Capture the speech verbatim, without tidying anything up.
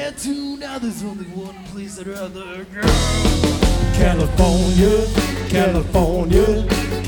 tattoo. Now there's only one place I'd rather go. California, California,